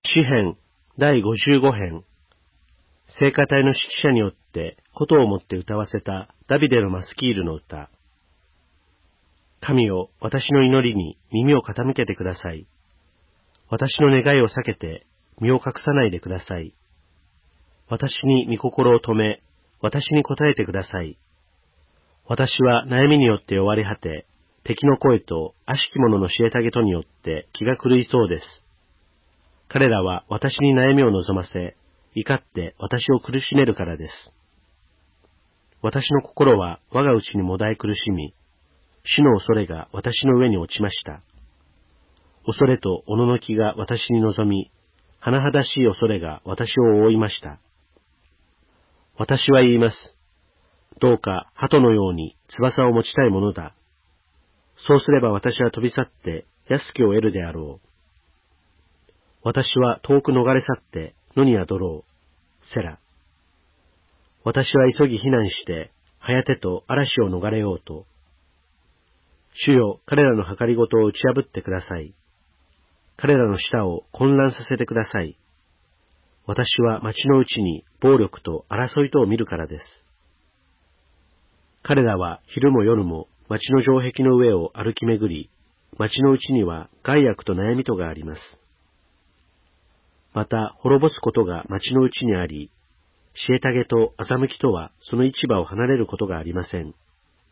詩編第55編。聖歌隊の指揮者によって琴を持って歌わせたダビデのマスキールの歌。神よ、私の祈りに耳を傾けてください。私の願いを避けて身を隠さないでください。私に御心を止め、私に答えてください。私は悩みによって弱り果て、敵の声と悪しき者の知恵たげとによって気が狂いそうです。彼らは私に悩みを望ませ、怒って私を苦しめるからです。私の心は我が内にもだえ苦しみ、死の恐れが私の上に落ちました。恐れとおののきが私に望み、甚だしい恐れが私を覆いました。私は言います。どうか鳩のように翼を持ちたいものだ。そうすれば私は飛び去って安きを得るであろう。私は遠く逃れ去って野に宿ろう。セラ。私は急ぎ避難して、はやてと嵐を逃れようと。主よ、彼らの計りごとを打ち破ってください。彼らの舌を混乱させてください。私は町のうちに暴力と争いとを見るからです。彼らは昼も夜も町の城壁の上を歩き巡り、町のうちには害悪と悩みとがあります。また滅ぼすことが町のうちにあり、知恵たげと欺きとはその市場を離れることがありません。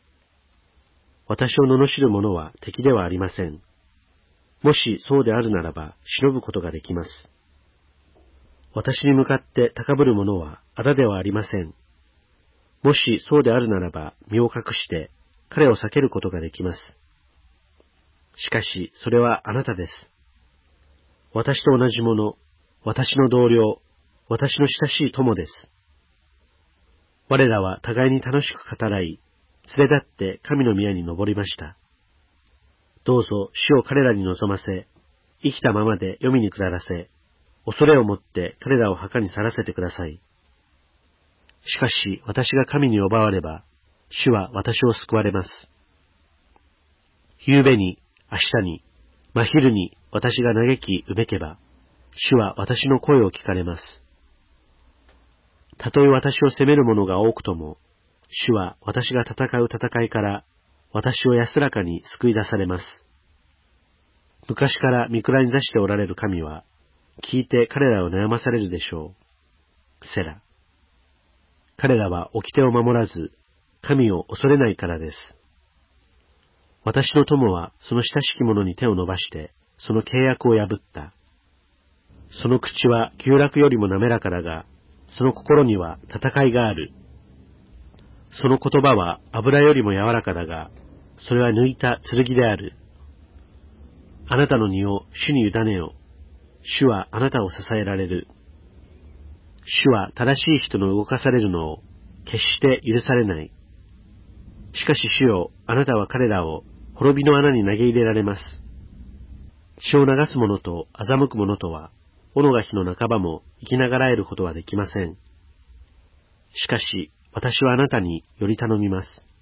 私を罵る者は敵ではありません。もしそうであるならば忍ぶことができます。私に向かって高ぶる者は仇ではありません。もしそうであるならば身を隠して彼を避けることができます。しかしそれはあなたです。私と同じ者、私の同僚、私の親しい友です。我らは互いに楽しく語らい、連れ立って神の宮に登りました。どうぞ主を彼らに望ませ、生きたままで黄泉に下らせ、恐れをもって彼らを墓に去らせてください。しかし私が神に奪われば、主は私を救われます。夕べに、明日に、真昼に私が嘆きうめけば、主は私の声を聞かれます。たとえ私を責める者が多くとも、主は私が戦う戦いから私を安らかに救い出されます。昔から御蔵に出しておられる神は、聞いて彼らを悩まされるでしょう。セラ。彼らは掟を守らず、神を恐れないからです。私の友はその親しき者に手を伸ばして、その契約を破った。その口は旧楽よりも滑らかだが、その心には戦いがある。その言葉は油よりも柔らかだが、それは抜いた剣である。あなたの荷を主に委ねよ。主はあなたを支えられる。主は正しい人の動かされるのを決して許されない。しかし主よ、あなたは彼らを滅びの穴に投げ入れられます。血を流す者と欺く者とは、斧が火の半ばも生きながらえることはできません。しかし、私はあなたにより頼みます。